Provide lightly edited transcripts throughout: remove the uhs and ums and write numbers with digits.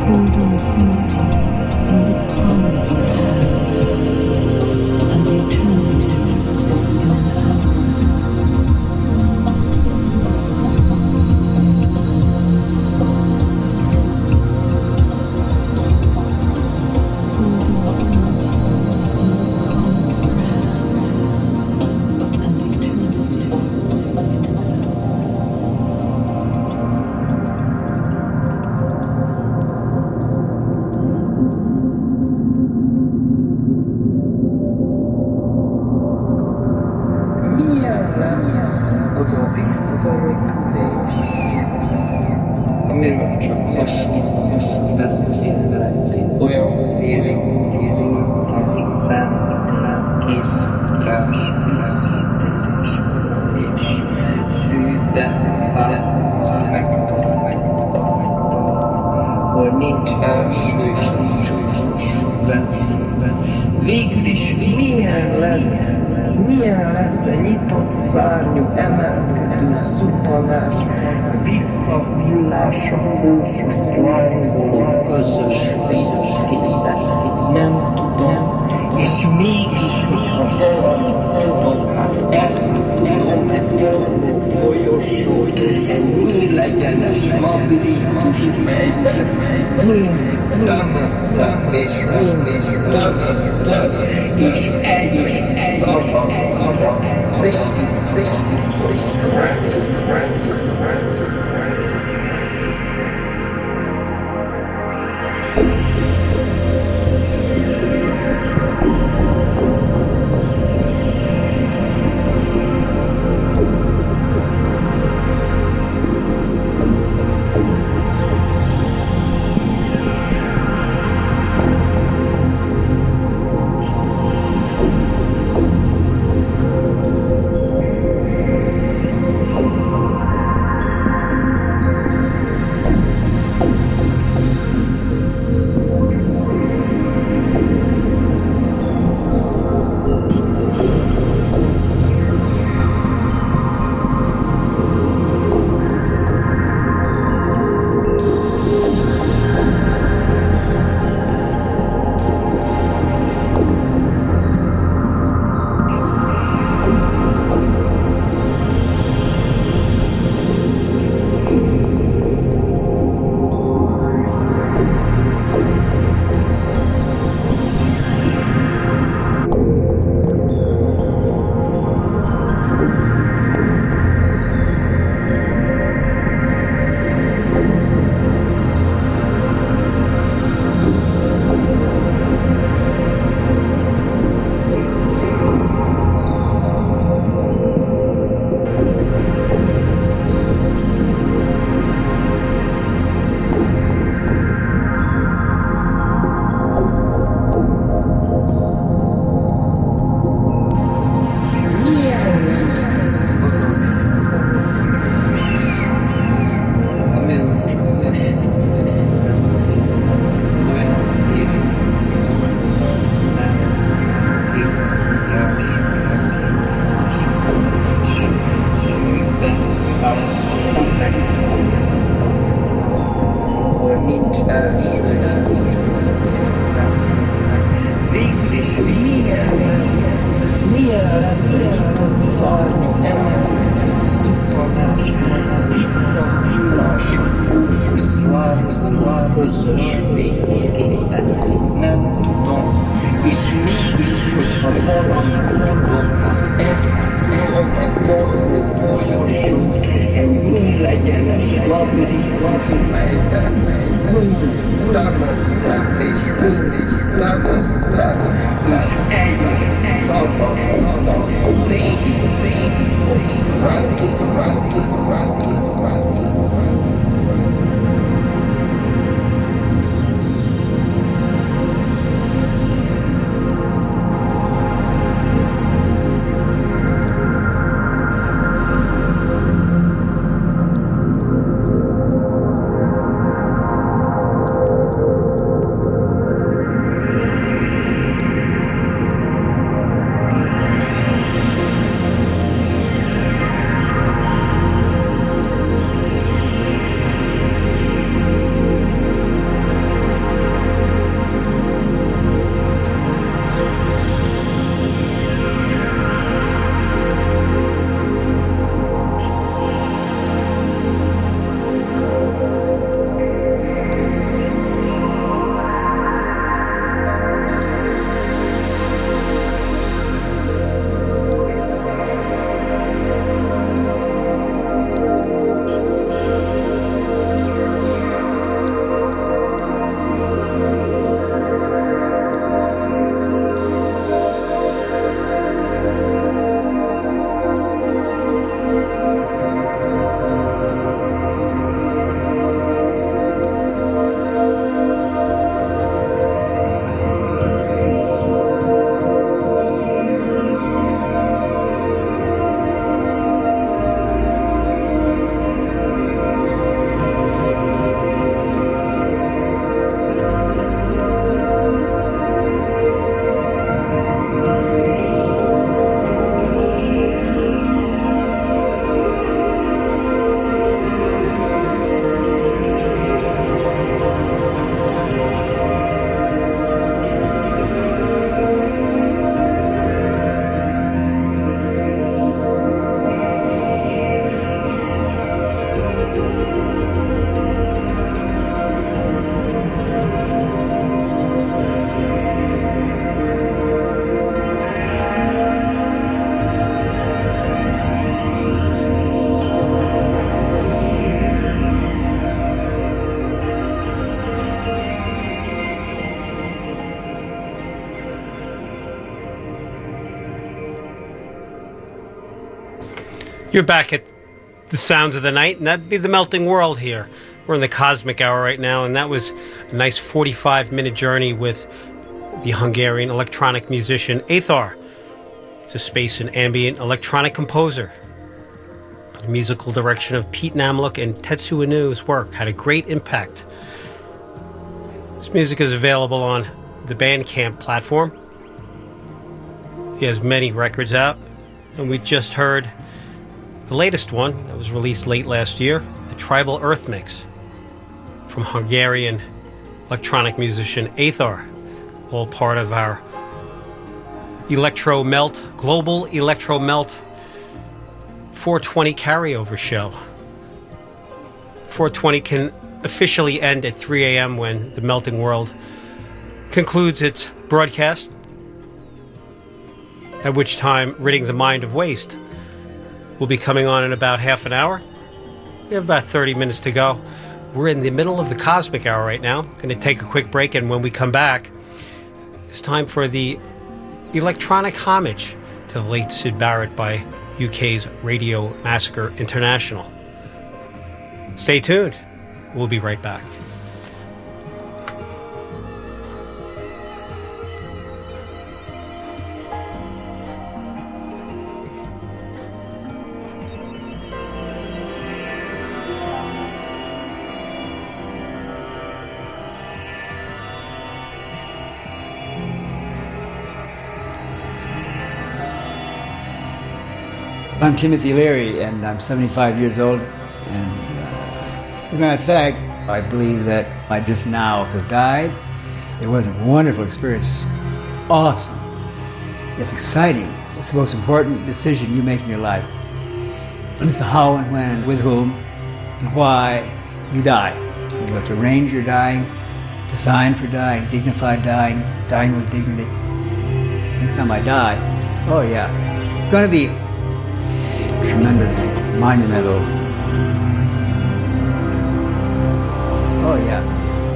Hold infinity in the palm of your hand and eternity in an hour. Amiről csak hasonlóan beszélek, olyan félénk, szent készülés, visszatérés, és fűbe fáll, megtapasztal, hol nincs első és nincs végül is milyen lesz a nyitott szárnyú, emelkedő zuhanás, visszahullás a fókusz lángoló közös vízképen, nem tudom, és mégis, hogyha valamit tudok, hát ezt tudom, forró folyosó, egy nyílegyenes labirintus, melyben mind tömöttem, és mind tömöttem, és egy szava, You're back at the sounds of the night, and that'd be the melting world here. We're in the cosmic hour right now, and that was a nice 45-minute journey with the Hungarian electronic musician Aethar. He's a space and ambient electronic composer. The musical direction of Pete Namlook and Tetsuo Inu's work had a great impact. His music is available on the Bandcamp platform. He has many records out, and we just heard the latest one that was released late last year, the Tribal Earth Mix from Hungarian electronic musician Aethar, all part of our Global Electro Melt 420 carryover show. 420 can officially end at 3 a.m. when the Melting World concludes its broadcast, at which time Ridding the Mind of Waste will be coming on in about half an hour. We have about 30 minutes to go. We're in the middle of the Cosmic Hour right now. Going to take a quick break, and when we come back, it's time for the electronic homage to the late Syd Barrett by UK's Radio Massacre International. Stay tuned. We'll be right back. I'm Timothy Leary, and I'm 75 years old. And as a matter of fact, I believe that I just now have died. It was a wonderful experience. Awesome. It's exciting. It's the most important decision you make in your life. It's the how and when and with whom and why you die. You have to arrange your dying, design for dying, dignified dying, dying with dignity. Next time I die, oh yeah, it's going to be tremendous, monumental. Oh yeah.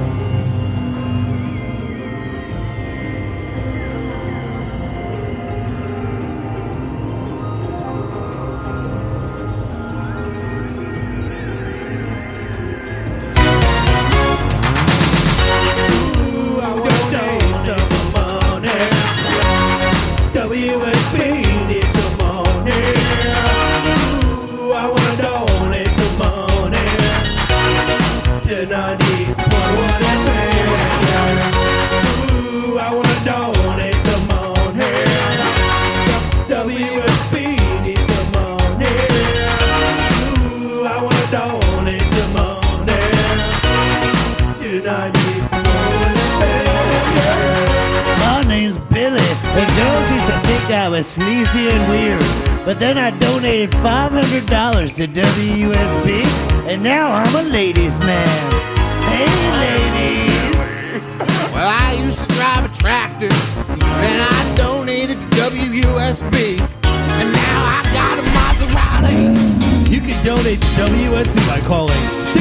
Sleazy and weird, but then I donated $500 to WUSB, and now I'm a ladies' man. Hey, ladies! Well, I used to drive a tractor, then I donated to WUSB, and now I got a Maserati. You can donate to WUSB by calling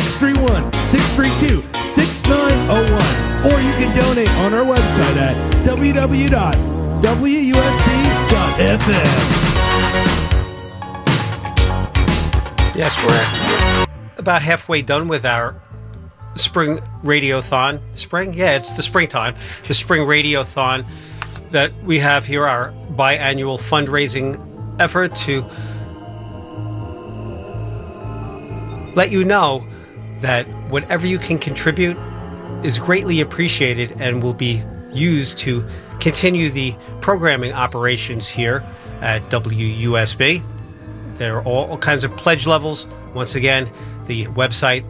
631-632-6901, or you can donate on our website at www.WUSB.FM. Yes, we're about halfway done with our spring radiothon. Spring? Yeah, it's the springtime. The spring radiothon that we have here, our biannual fundraising effort to let you know that whatever you can contribute is greatly appreciated and will be used to continue the programming operations here at WUSB. There are all kinds of pledge levels. Once again, the website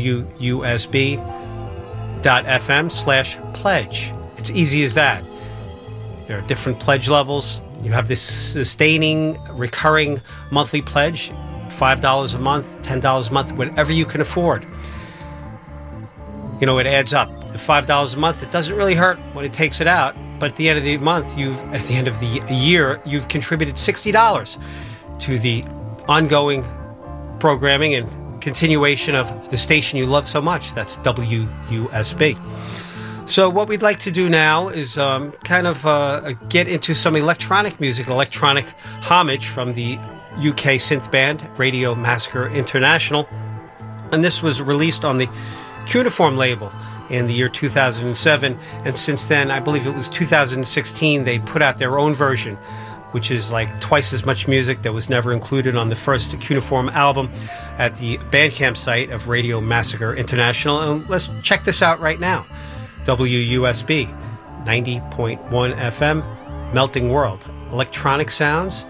WUSB.FM/pledge. It's easy as that. There are different pledge levels. You have this sustaining, recurring monthly pledge, $5 a month, $10 a month, whatever you can afford. You know, it adds up. The $5 a month, it doesn't really hurt when it takes it out, but at the end of the month, at the end of the year, you've contributed $60 to the ongoing programming and continuation of the station you love so much. That's WUSB. So what we'd like to do now is get into some electronic music, electronic homage from the UK synth band, Radio Massacre International. And this was released on the Cuneiform label in the year 2007. And since then, I believe it was 2016, they put out their own version, which is like twice as much music that was never included on the first Cuneiform album at the Bandcamp site of Radio Massacre International. And let's check this out right now. WUSB, 90.1 FM, Melting World. Electronic sounds.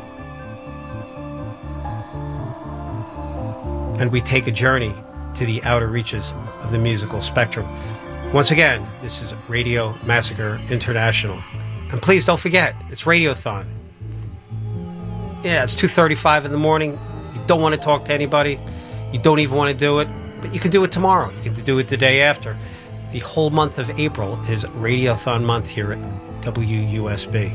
And we take a journey to the outer reaches of the musical spectrum. Once again, this is Radio Massacre International. And please don't forget, it's Radiothon. Yeah, it's 2:35 in the morning. You don't want to talk to anybody. You don't even want to do it. But you can do it tomorrow. You can do it the day after. The whole month of April is Radiothon month here at WUSB.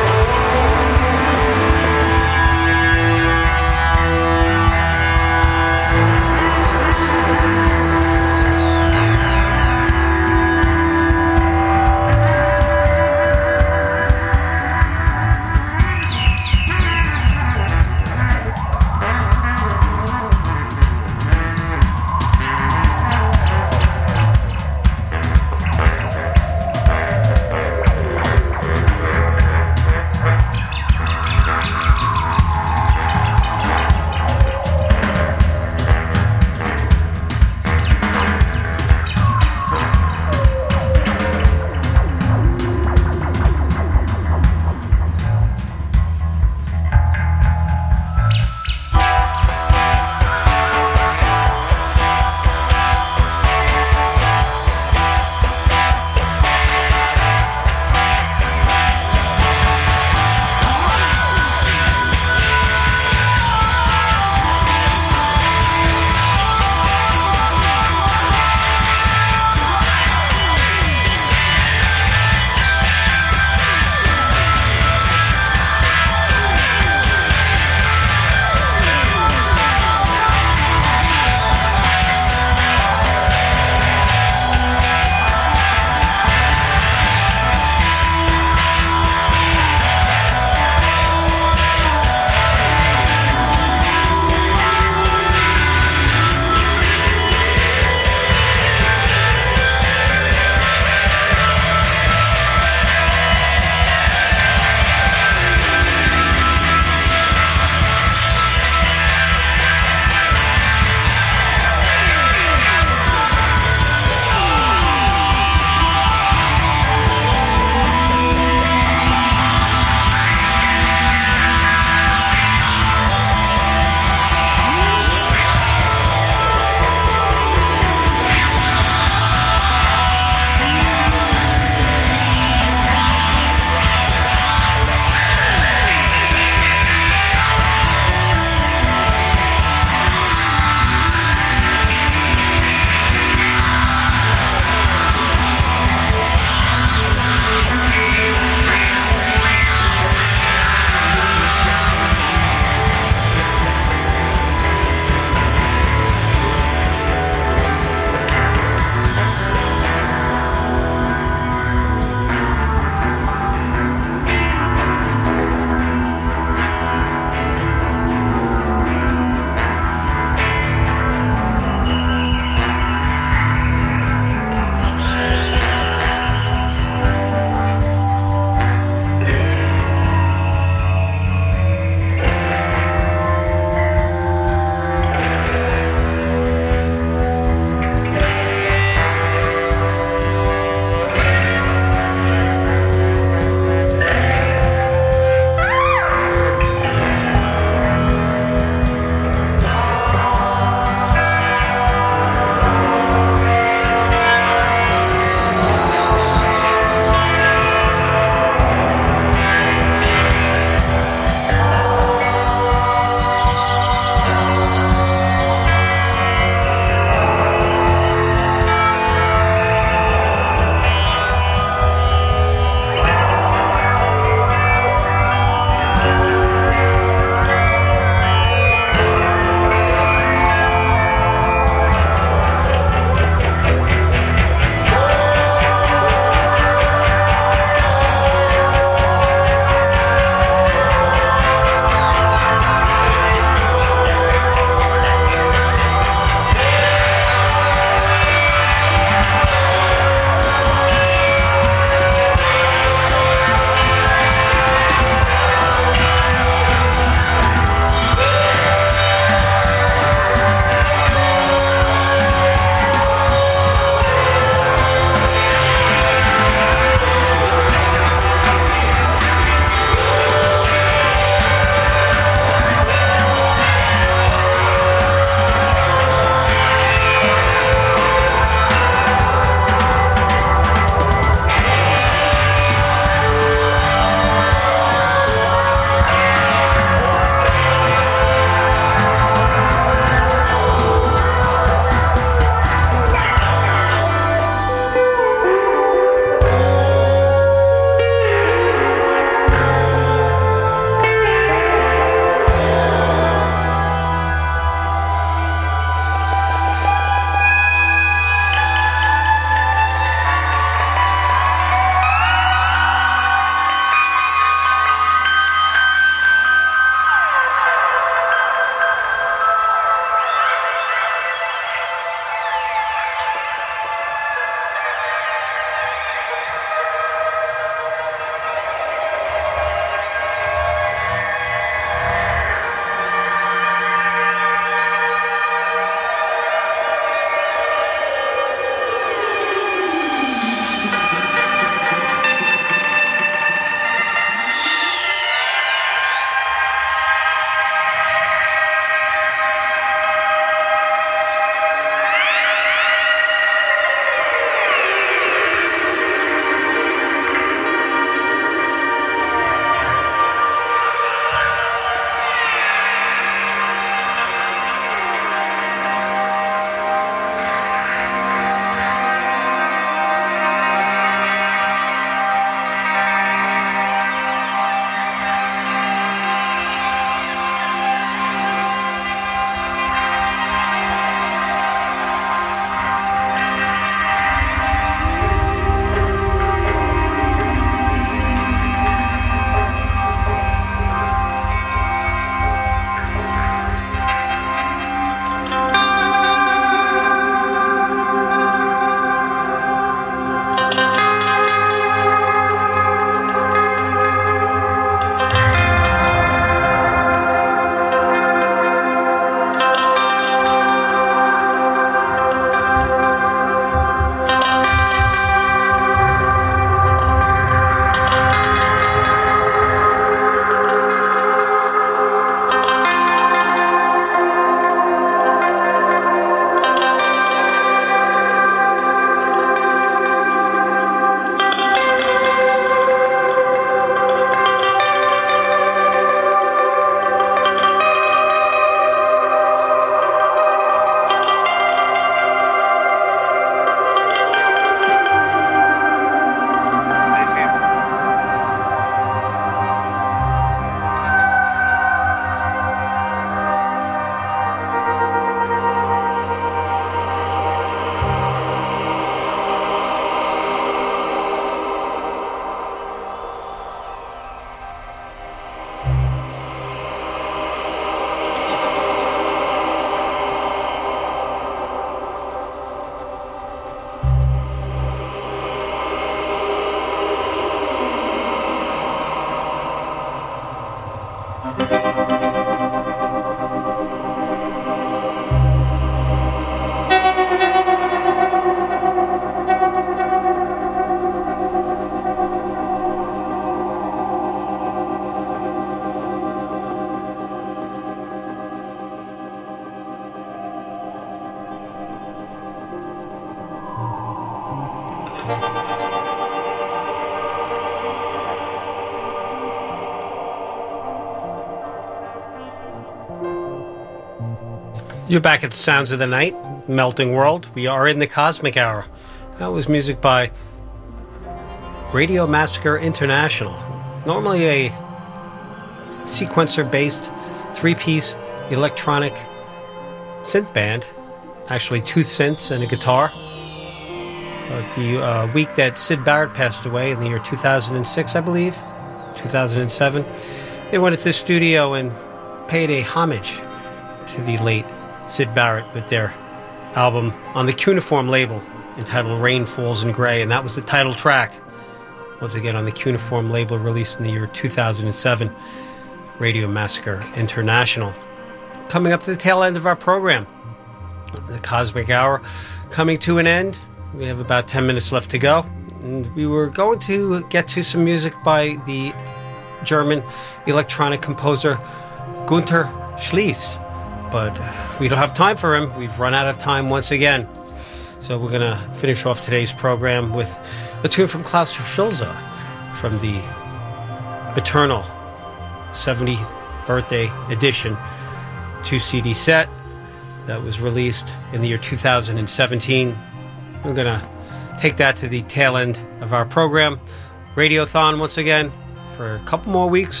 You're back at the Sounds of the Night, Melting World. We are in the Cosmic Hour. That was music by Radio Massacre International. Normally a sequencer-based three-piece electronic synth band. Actually 2 synths and a guitar. But the week that Syd Barrett passed away in the year 2006, I believe, 2007, they went to the studio and paid a homage to the late Syd Barrett with their album on the Cuneiform label entitled Rain Falls in Grey, and that was the title track. Once again on the Cuneiform label, released in the year 2007, Radio Massacre International. Coming up to the tail end of our program, the Cosmic Hour coming to an end. We have about 10 minutes left to go, and we were going to get to some music by the German electronic composer Gunther Schließ, but we don't have time for him. We've run out of time once again. So we're going to finish off today's program with a tune from Klaus Schulze from the Eternal 70th Birthday Edition 2-CD set that was released in the year 2017. We're going to take that to the tail end of our program. Radiothon once again for a couple more weeks.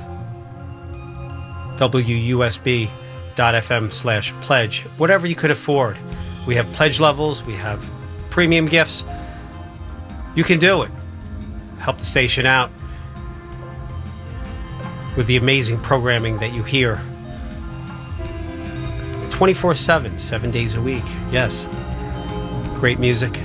WUSB.FM/pledge. Whatever you could afford. We have pledge levels. We have premium gifts. You can do it. Help the station out with the amazing programming that you hear 24/7, 7 days a week. Yes. Great music.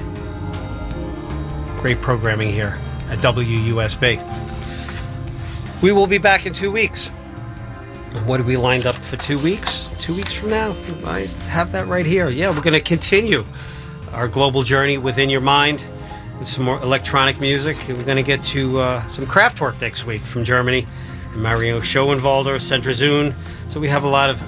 Great programming here at WUSB. We will be back in 2 weeks. What have we lined up for 2 weeks? 2 weeks from now? I have that right here. Yeah, we're going to continue our global journey within your mind with some more electronic music. We're going to get to some Kraftwerk next week from Germany, and Mario Schoenwalder, Centrazune. So we have a lot of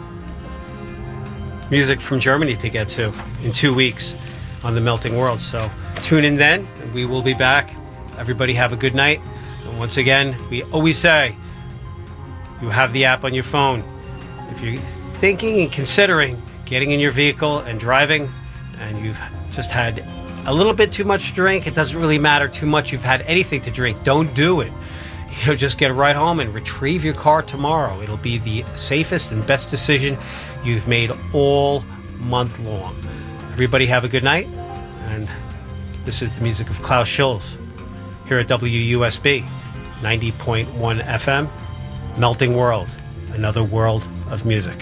music from Germany to get to in 2 weeks on the Melting World. So tune in then, and we will be back. Everybody have a good night. And once again, we always say, you have the app on your phone. If you're thinking and considering getting in your vehicle and driving, and you've just had a little bit too much to drink, it doesn't really matter too much you've had anything to drink. Don't do it. Just get right home and retrieve your car tomorrow. It'll be the safest and best decision you've made all month long. Everybody have a good night. And this is the music of Klaus Schulze here at WUSB 90.1 FM. Melting World, another world of music.